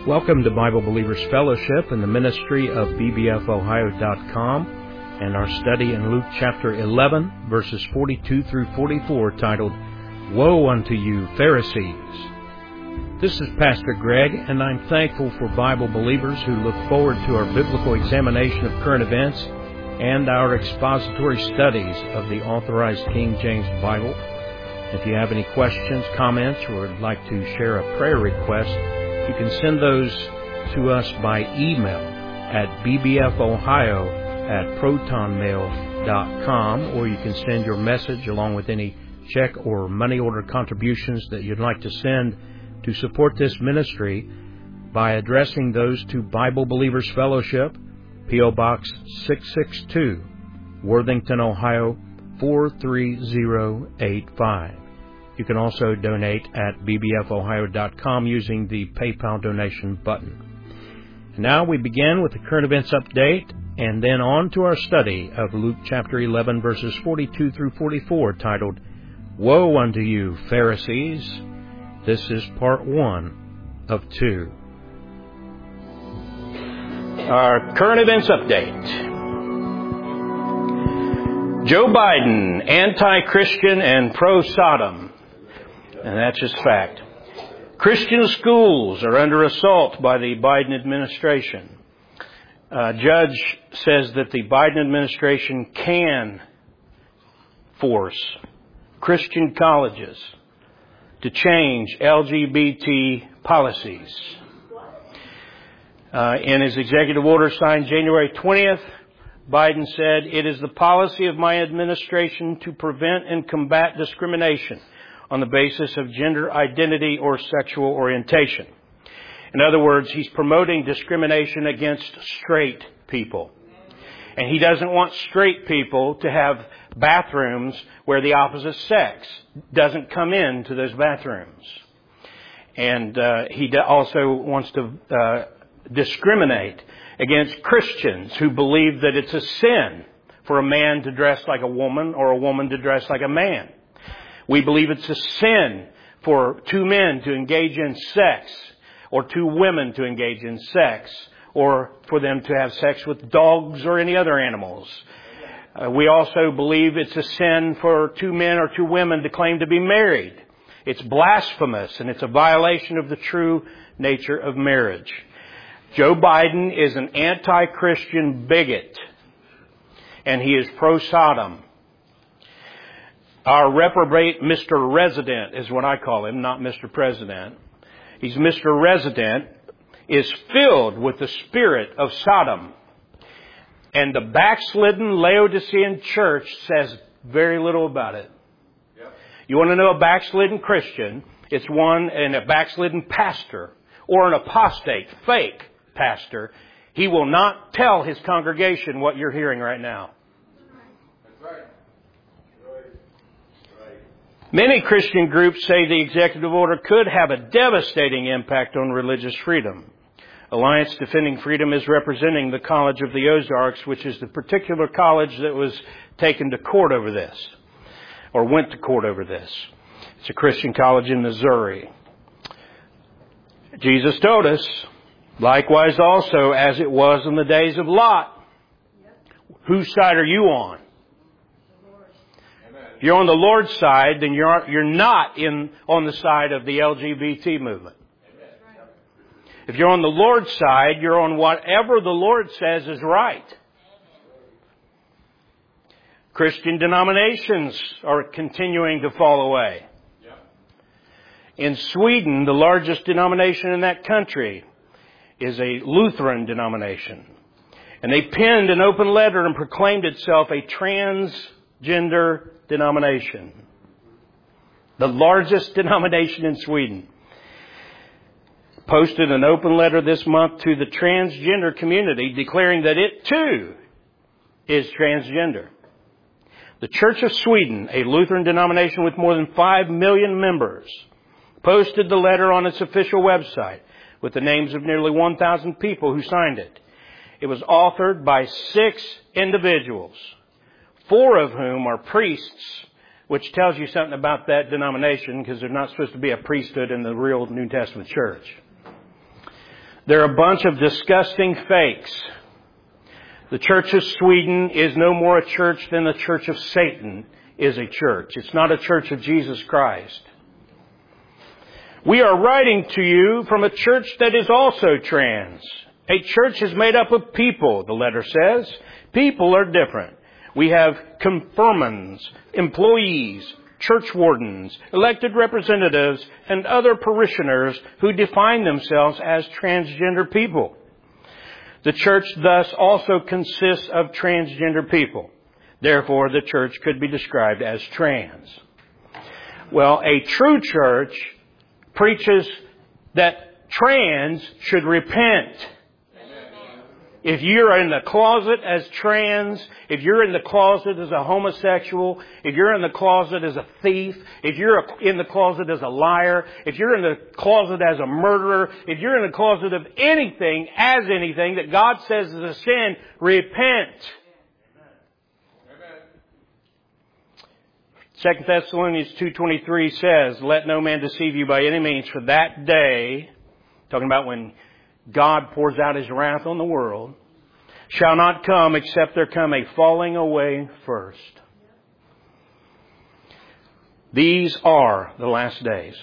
Welcome to Bible Believers Fellowship and the ministry of bbfohio.com and our study in Luke chapter 11, verses 42 through 44, titled, Woe unto you, Pharisees! This is Pastor Greg, and I'm thankful for Bible believers who look forward to our biblical examination of current events and our expository studies of the Authorized King James Bible. If you have any questions, comments, or would like to share a prayer request, you can send those to us by email at bbfohio@protonmail.com, or you can send your message along with any check or money order contributions that you'd like to send to support this ministry by addressing those to Bible Believers Fellowship, P.O. Box 662, Worthington, Ohio 43085. You can also donate at bbfohio.com using the PayPal donation button. Now we begin with the current events update and then on to our study of Luke chapter 11, verses 42 through 44, titled, Woe unto you, Pharisees! This is part 1 of 2. Our current events update. Joe Biden, anti-Christian and pro-Sodom. And that's just fact. Christian schools are under assault by the Biden administration. A judge says that the Biden administration can force Christian colleges to change LGBT policies. In his executive order signed January 20th, Biden said, "It is the policy of my administration to prevent and combat discrimination on the basis of gender identity or sexual orientation." In other words, he's promoting discrimination against straight people. And he doesn't want straight people to have bathrooms where the opposite sex doesn't come into those bathrooms. And he also wants to discriminate against Christians who believe that it's a sin for a man to dress like a woman or a woman to dress like a man. We believe it's a sin for two men to engage in sex, or two women to engage in sex, or for them to have sex with dogs or any other animals. We also believe it's a sin for two men or two women to claim to be married. It's blasphemous, and it's a violation of the true nature of marriage. Joe Biden is an anti-Christian bigot, and he is pro-Sodom. Our reprobate Mr. Resident is what I call him, not Mr. President. He's Mr. Resident, is filled with the spirit of Sodom. And the backslidden Laodicean church says very little about it. Yep. You want to know a backslidden Christian? It's one and a backslidden pastor or an apostate, fake pastor. He will not tell his congregation what you're hearing right now. That's right. Many Christian groups say the executive order could have a devastating impact on religious freedom. Alliance Defending Freedom is representing the College of the Ozarks, which is the particular college that was taken to court over this, or went to court over this. It's a Christian college in Missouri. Jesus told us, likewise also as it was in the days of Lot. Whose side are you on? If you're on the Lord's side, then you're not on the side of the LGBT movement. If you're on the Lord's side, you're on whatever the Lord says is right. Christian denominations are continuing to fall away. In Sweden, the largest denomination in that country is a Lutheran denomination. And they penned an open letter and proclaimed itself a transgender denomination. The largest denomination in Sweden posted an open letter this month to the transgender community declaring that it too is transgender. The Church of Sweden, a Lutheran denomination with more than 5 million members, posted the letter on its official website with the names of nearly 1,000 people who signed it. It was authored by 6 individuals, 4 of whom are priests, which tells you something about that denomination because there's not supposed to be a priesthood in the real New Testament church. They're a bunch of disgusting fakes. The Church of Sweden is no more a church than the Church of Satan is a church. It's not a church of Jesus Christ. We are writing to you from a church that is also trans. A church is made up of people, the letter says. People are different. We have confirmants, employees, church wardens, elected representatives, and other parishioners who define themselves as transgender people. The church thus also consists of transgender people. Therefore, the church could be described as trans. Well, a true church preaches that trans should repent. If you're in the closet as trans, if you're in the closet as a homosexual, if you're in the closet as a thief, if you're in the closet as a liar, if you're in the closet as a murderer, if you're in the closet of anything that God says is a sin, repent. 2 Thessalonians 2:23 says, let no man deceive you by any means, for that day, talking about when God pours out His wrath on the world, shall not come except there come a falling away first. These are the last days.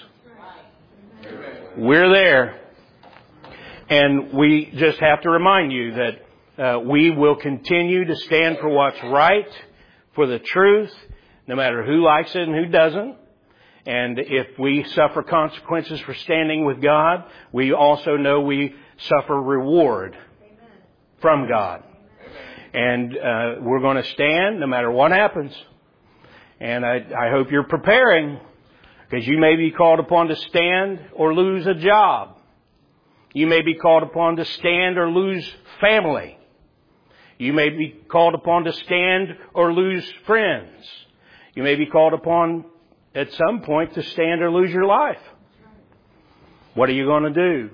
We're there. And we just have to remind you that we will continue to stand for what's right, for the truth, no matter who likes it and who doesn't. And if we suffer consequences for standing with God, we also know we suffer reward from God. And we're going to stand no matter what happens. And I hope you're preparing, because you may be called upon to stand or lose a job. You may be called upon to stand or lose family. You may be called upon to stand or lose friends. You may be called upon at some point to stand or lose your life. What are you going to do?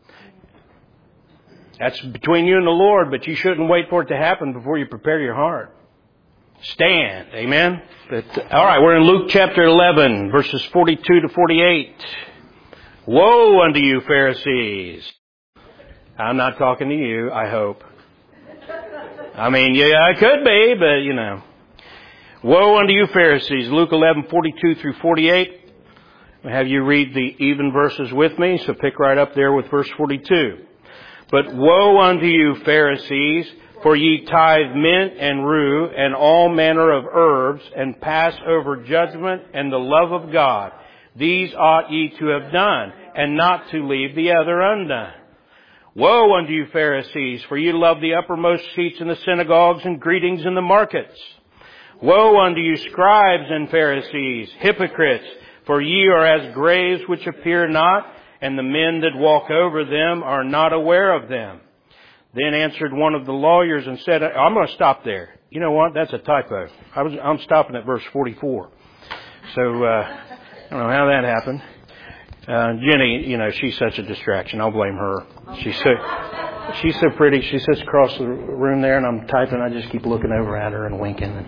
That's between you and the Lord, but you shouldn't wait for it to happen before you prepare your heart. Stand. Amen? All right, we're in Luke chapter 11, verses 42 to 48. Woe unto you, Pharisees. I'm not talking to you, I hope. I mean, yeah, I could be, but you know. Woe unto you, Pharisees. Luke 11:42 through 48. I'll have you read the even verses with me, so pick right up there with verse 42. But woe unto you, Pharisees, for ye tithe mint and rue and all manner of herbs, and pass over judgment and the love of God. These ought ye to have done, and not to leave the other undone. Woe unto you, Pharisees, for ye love the uppermost seats in the synagogues and greetings in the markets. Woe unto you, scribes and Pharisees, hypocrites, for ye are as graves which appear not, and the men that walk over them are not aware of them. Then answered one of the lawyers and said, I'm going to stop there. You know what? That's a typo. I'm stopping at verse 44. So, I don't know how that happened. Jenny, you know, she's such a distraction. I'll blame her. She's so pretty. She sits across the room there, and I'm typing. I just keep looking over at her and winking.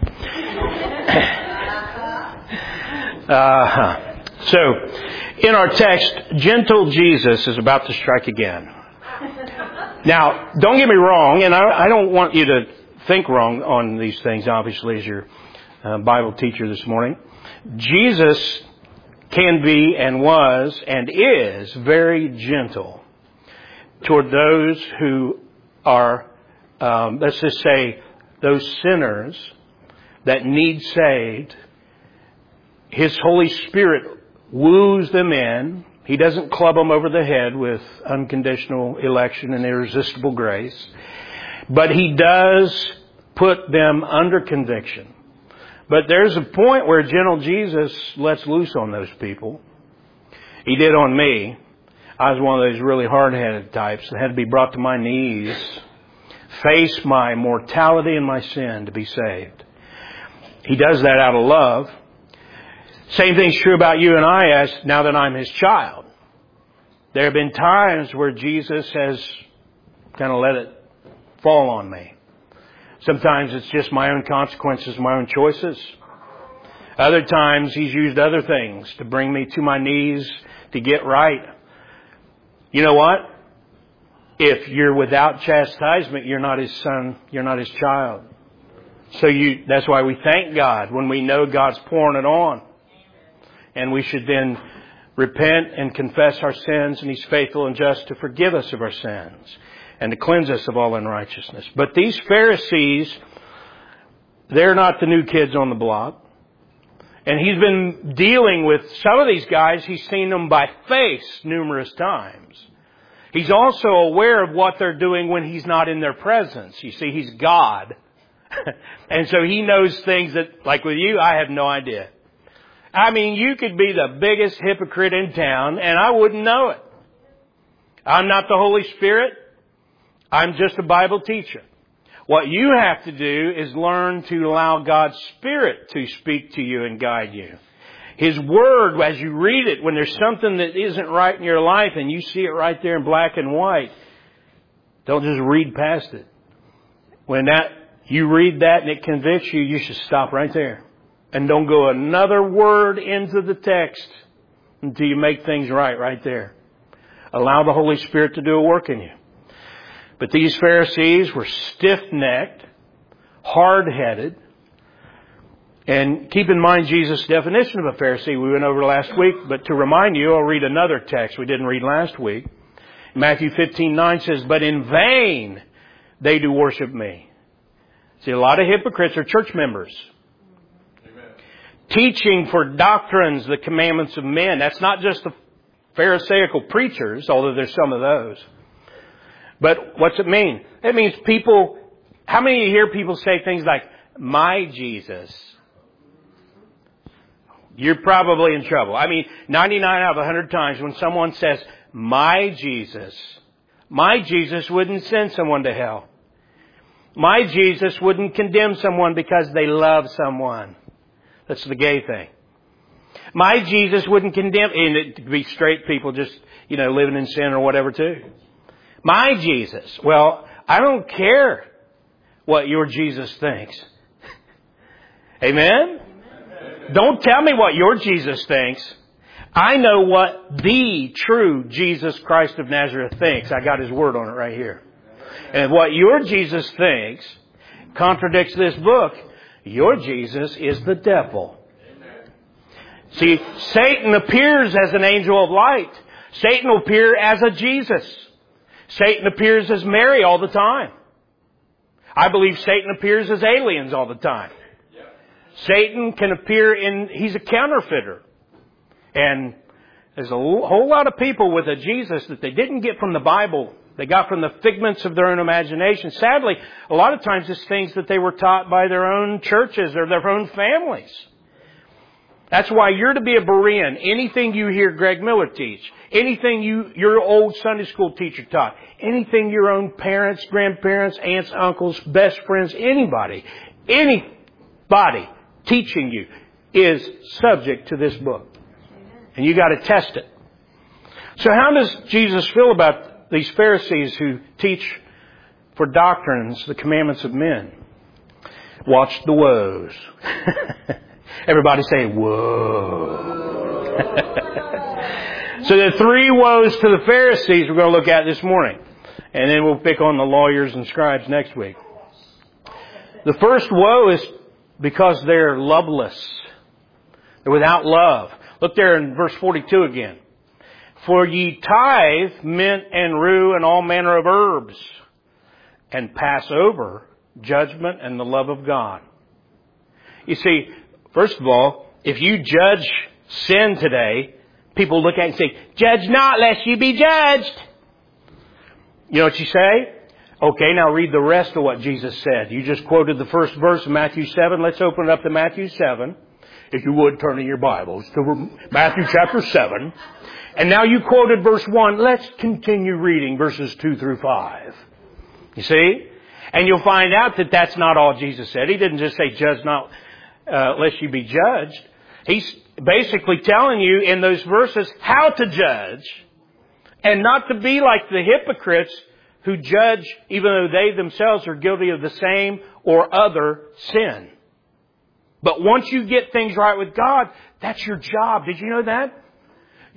So, in our text, gentle Jesus is about to strike again. Now, don't get me wrong, and I don't want you to think wrong on these things, obviously, as your Bible teacher this morning. Jesus can be and was and is very gentle toward those who are, let's just say, those sinners that need saved. His Holy Spirit woos them in. He doesn't club them over the head with unconditional election and irresistible grace. But He does put them under conviction. But there's a point where gentle Jesus lets loose on those people. He did on me. I was one of those really hard-headed types that had to be brought to my knees, face my mortality and my sin to be saved. He does that out of love. Same thing's true about you and I as now that I'm His child. There have been times where Jesus has kind of let it fall on me. Sometimes it's just my own consequences, my own choices. Other times He's used other things to bring me to my knees to get right. You know what? If you're without chastisement, you're not His son, you're not His child. So that's why we thank God when we know God's pouring it on. And we should then repent and confess our sins, and He's faithful and just to forgive us of our sins and to cleanse us of all unrighteousness. But these Pharisees, they're not the new kids on the block. And He's been dealing with some of these guys. He's seen them by face numerous times. He's also aware of what they're doing when He's not in their presence. You see, He's God. And so He knows things that, like with you, I have no idea. I mean, you could be the biggest hypocrite in town and I wouldn't know it. I'm not the Holy Spirit. I'm just a Bible teacher. What you have to do is learn to allow God's Spirit to speak to you and guide you. His Word, as you read it, when there's something that isn't right in your life and you see it right there in black and white, don't just read past it. When you read that and it convicts you, you should stop right there. And don't go another word into the text until you make things right there. Allow the Holy Spirit to do a work in you. But these Pharisees were stiff-necked, hard-headed. And keep in mind Jesus' definition of a Pharisee we went over last week. But to remind you, I'll read another text we didn't read last week. Matthew 15:9 says, "But in vain they do worship me." See, a lot of hypocrites are church members. Teaching for doctrines the commandments of men. That's not just the Pharisaical preachers, although there's some of those. But what's it mean? It means people, how many of you hear people say things like, "My Jesus"? You're probably in trouble. I mean, 99 out of 100 times when someone says, "My Jesus," my Jesus wouldn't send someone to hell. My Jesus wouldn't condemn someone because they love someone. That's the gay thing. My Jesus wouldn't condemn, and it could be straight people just, living in sin or whatever too. My Jesus. Well, I don't care what your Jesus thinks. Amen? Don't tell me what your Jesus thinks. I know what the true Jesus Christ of Nazareth thinks. I got His Word on it right here. And what your Jesus thinks contradicts this book. Your Jesus is the devil. See, Satan appears as an angel of light. Satan will appear as a Jesus. Satan appears as Mary all the time. I believe Satan appears as aliens all the time. Satan can appear he's a counterfeiter. And there's a whole lot of people with a Jesus that they didn't get from the Bible. They got from the figments of their own imagination. Sadly, a lot of times it's things that they were taught by their own churches or their own families. That's why you're to be a Berean. Anything you hear Greg Miller teach, anything your old Sunday school teacher taught, anything your own parents, grandparents, aunts, uncles, best friends, anybody teaching you is subject to this book. And you got to test it. So how does Jesus feel about these Pharisees who teach for doctrines the commandments of men? Watch the woes. Everybody say, whoa. So there are 3 woes to the Pharisees we're going to look at this morning. And then we'll pick on the lawyers and scribes next week. The first woe is because they're loveless. They're without love. Look there in verse 42 again. For ye tithe mint and rue and all manner of herbs, and pass over judgment and the love of God. You see, first of all, if you judge sin today, people look at it and say, "Judge not, lest you be judged." You know what you say? Okay, now read the rest of what Jesus said. You just quoted the first verse of Matthew 7. Let's open it up to Matthew 7. If you would, turn in your Bibles to Matthew chapter 7. And now you quoted verse 1. Let's continue reading verses 2 through 5. You see? And you'll find out that that's not all Jesus said. He didn't just say, "Judge not, lest you be judged." He's basically telling you in those verses how to judge and not to be like the hypocrites who judge even though they themselves are guilty of the same or other sin. But once you get things right with God, that's your job. Did you know that?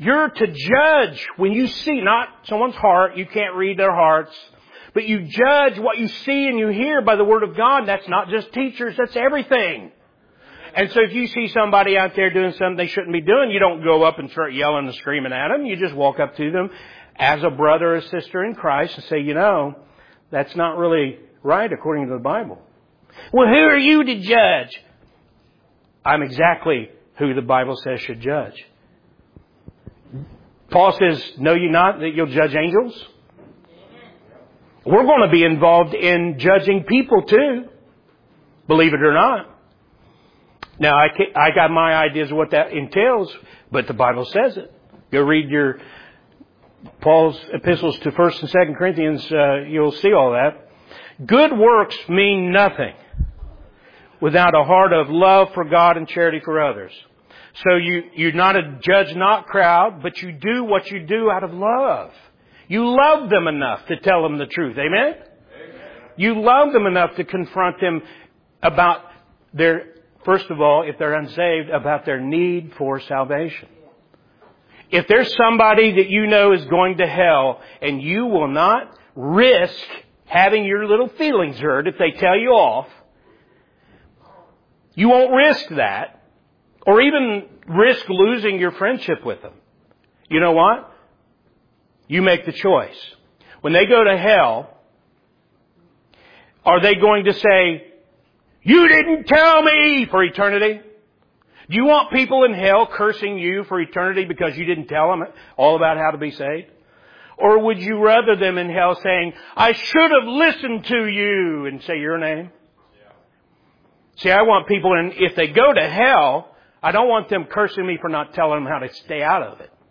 You're to judge when you see not someone's heart. You can't read their hearts. But you judge what you see and you hear by the Word of God. That's not just teachers. That's everything. And so if you see somebody out there doing something they shouldn't be doing, you don't go up and start yelling and screaming at them. You just walk up to them as a brother or sister in Christ and say, you know, that's not really right according to the Bible. Well, who are you to judge? I'm exactly who the Bible says should judge. Paul says, know you not that you'll judge angels? We're going to be involved in judging people too, believe it or not. Now, I got my ideas of what that entails, but the Bible says it. Go read Paul's epistles to 1st and 2nd Corinthians, you'll see all that. Good works mean nothing without a heart of love for God and charity for others. So you're not a judge not crowd, but you do what you do out of love. You love them enough to tell them the truth. Amen? You love them enough to confront them about first of all, if they're unsaved, about their need for salvation. If there's somebody that you know is going to hell and you will not risk having your little feelings hurt if they tell you off, you won't risk that or even risk losing your friendship with them. You know what? You make the choice. When they go to hell, are they going to say, you didn't tell me for eternity? Do you want people in hell cursing you for eternity because you didn't tell them all about how to be saved? Or would you rather them in hell saying, I should have listened to you, and say your name? Yeah. See, I want people, and if they go to hell, I don't want them cursing me for not telling them how to stay out of it.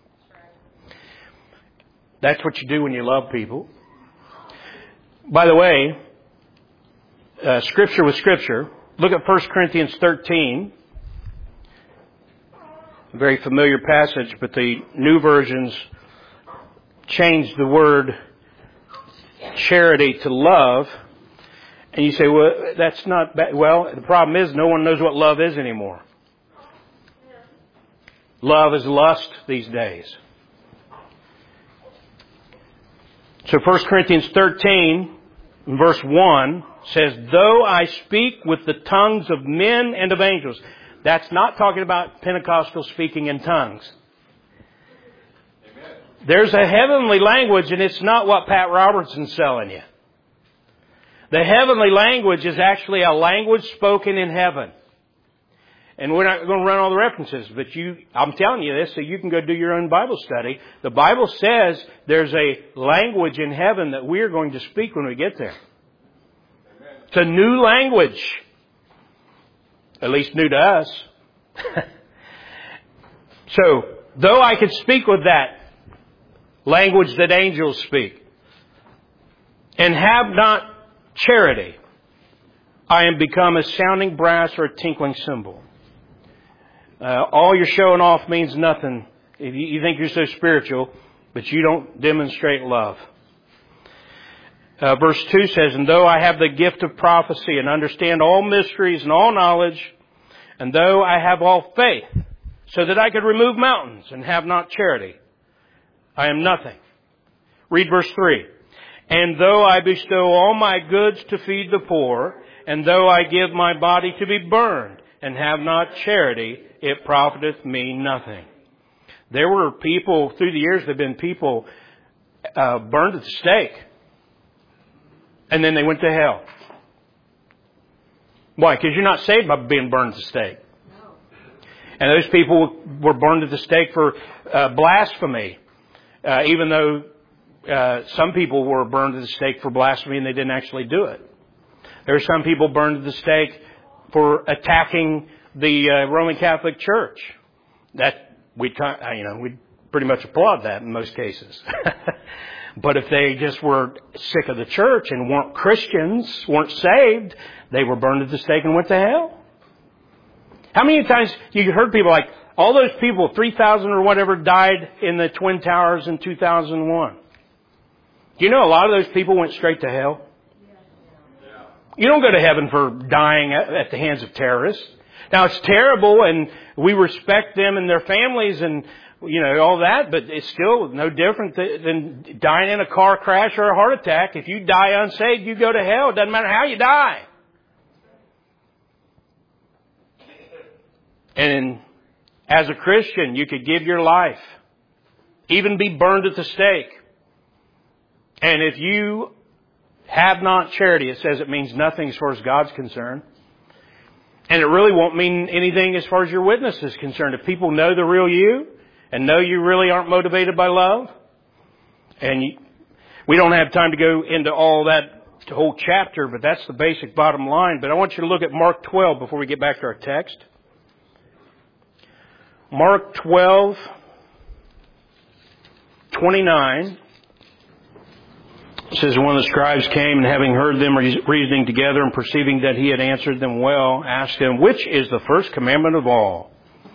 That's what you do when you love people. By the way, Scripture with Scripture. Look at 1 Corinthians 13. A very familiar passage, but the new versions changed the word charity to love. And you say, well, that's not bad. Well, the problem is no one knows what love is anymore. Love is lust these days. So 1 Corinthians 13, verse 1 says, though I speak with the tongues of men and of angels. That's not talking about Pentecostal speaking in tongues. Amen. There's a heavenly language, and it's not what Pat Robertson's selling you. The heavenly language is actually a language spoken in heaven. And we're not going to run all the references, but I'm telling you this so you can go do your own Bible study. The Bible says there's a language in heaven that we're going to speak when we get there. Amen. It's a new language. At least new to us. So, though I could speak with that language that angels speak, and have not charity, I am become a sounding brass or a tinkling cymbal. All your showing off means nothing if you think you're so spiritual, but you don't demonstrate love. Verse 2 says, and though I have the gift of prophecy and understand all mysteries and all knowledge, and though I have all faith, so that I could remove mountains and have not charity, I am nothing. Read verse 3. And though I bestow all my goods to feed the poor, and though I give my body to be burned, and have not charity, it profiteth me nothing. There were people, through the years, there have been people burned at the stake. And then they went to hell. Why? Because you're not saved by being burned at the stake. No. And those people were burned at the stake for blasphemy. Even though some people were burned at the stake for blasphemy and they didn't actually do it. There were some people burned at the stake for attacking the Roman Catholic Church. That we'd pretty much applaud that in most cases. But if they just were sick of the church and weren't Christians, weren't saved, they were burned at the stake and went to hell. How many times you heard people like, all those people, 3,000 or whatever, died in the Twin Towers in 2001. Do you know a lot of those people went straight to hell? You don't go to heaven for dying at the hands of terrorists. Now, it's terrible, and we respect them and their families, and all that, but it's still no different than dying in a car crash or a heart attack. If you die unsaved, you go to hell. It doesn't matter how you die. And as a Christian, you could give your life, even be burned at the stake. And if you have not charity, it says it means nothing as far as God's concerned. And it really won't mean anything as far as your witness is concerned. If people know the real you and know you really aren't motivated by love, and we don't have time to go into all that whole chapter, but that's the basic bottom line. But I want you to look at Mark 12 before we get back to our text. Mark 12:29. It says, one of the scribes came, and having heard them reasoning together and perceiving that he had answered them well, asked him, which is the first commandment of all?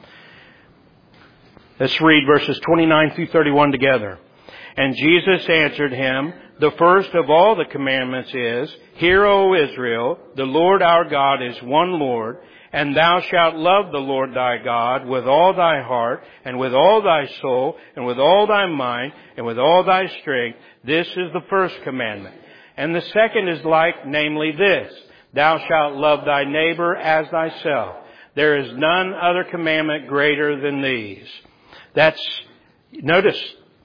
Let's read verses 29 through 31 together. And Jesus answered him, the first of all the commandments is, Hear, O Israel, the Lord our God is one Lord, and thou shalt love the Lord thy God with all thy heart, and with all thy soul, and with all thy mind, and with all thy strength. This is the first commandment. And the second is like, namely this, Thou shalt love thy neighbor as thyself. There is none other commandment greater than these. Notice,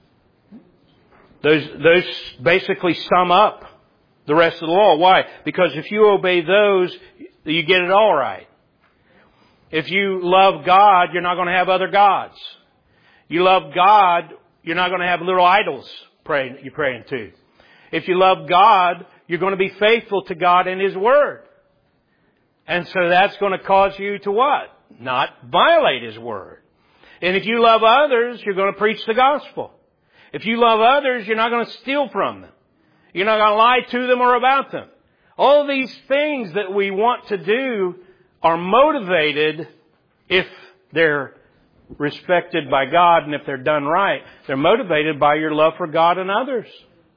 those basically sum up the rest of the law. Why? Because if you obey those, you get it all right. If you love God, you're not going to have other gods. You love God, you're not going to have little idols you're praying to. If you love God, you're going to be faithful to God and His Word. And so that's going to cause you to what? Not violate His Word. And if you love others, you're going to preach the gospel. If you love others, you're not going to steal from them. You're not going to lie to them or about them. All of these things that we want to do are motivated, if they're respected by God and if they're done right, they're motivated by your love for God and others.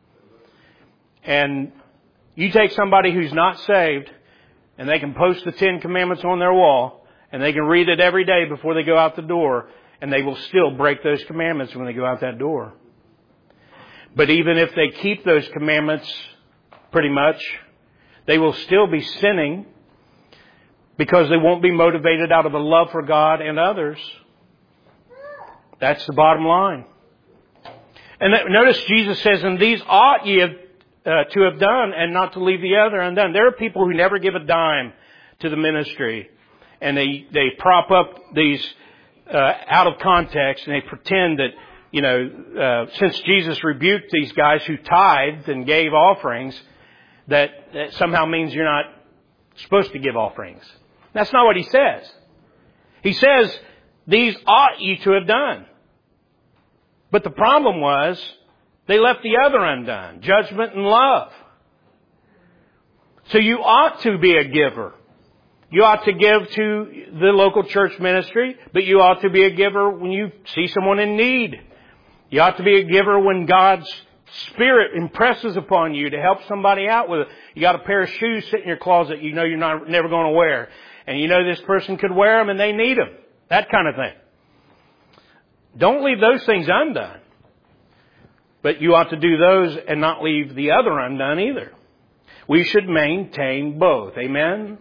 And you take somebody who's not saved, and they can post the 10 Commandments on their wall, and they can read it every day before they go out the door, and they will still break those commandments when they go out that door. But even if they keep those commandments pretty much, they will still be sinning, because they won't be motivated out of a love for God and others. That's the bottom line. And notice Jesus says, and these ought ye to have done, and not to leave the other undone. There are people who never give a dime to the ministry, and they prop up these out of context, and they pretend that, since Jesus rebuked these guys who tithed and gave offerings, that somehow means you're not supposed to give offerings. That's not what He says. He says, these ought ye to have done. But the problem was, they left the other undone, judgment and love. So you ought to be a giver. You ought to give to the local church ministry, but you ought to be a giver when you see someone in need. You ought to be a giver when God's Spirit impresses upon you to help somebody out with it. You got a pair of shoes sitting in your closet you know you're never going to wear. And you know this person could wear them and they need them. That kind of thing. Don't leave those things undone. But you ought to do those and not leave the other undone either. We should maintain both. Amen?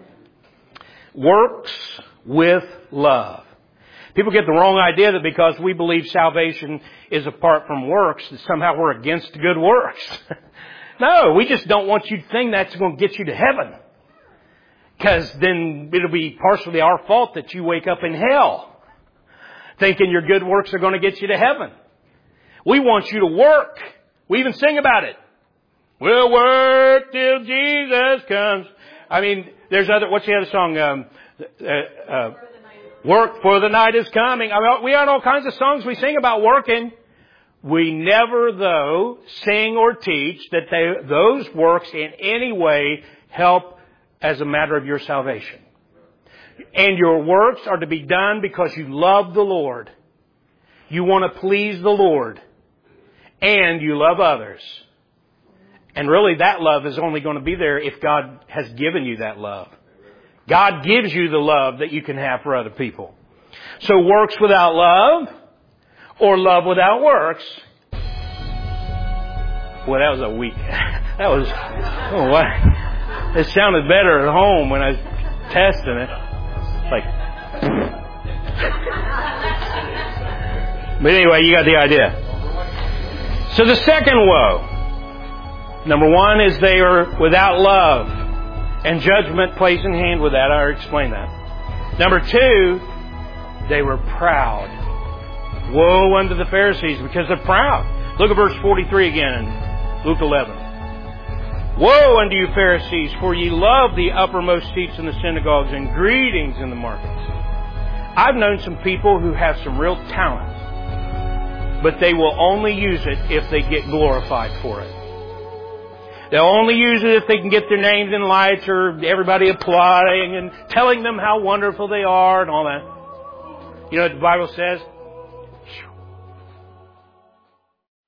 Works with love. People get the wrong idea that because we believe salvation is apart from works, that somehow we're against good works. No, we just don't want you to think that's going to get you to heaven. Because then it'll be partially our fault that you wake up in hell, thinking your good works are going to get you to heaven. We want you to work. We even sing about it. We'll work till Jesus comes. I mean, what's the other song? Work for the night is coming. I mean, we have all kinds of songs we sing about working. We never, though, sing or teach that those works in any way help as a matter of your salvation. And your works are to be done because you love the Lord. You want to please the Lord. And you love others. And really that love is only going to be there if God has given you that love. God gives you the love that you can have for other people. So works without love or love without works. Well, that was a weak. That was. Oh, what? It sounded better at home when I was testing it. Like. But anyway, you got the idea. So the second woe. Number one is they are without love. And judgment plays in hand with that. I already explained that. Number two, they were proud. Woe unto the Pharisees because they're proud. Look at verse 43 again in Luke 11. Woe unto you Pharisees, for ye love the uppermost seats in the synagogues and greetings in the markets. I've known some people who have some real talent, but they will only use it if they get glorified for it. They'll only use it if they can get their names in lights or everybody applauding and telling them how wonderful they are and all that. You know what the Bible says?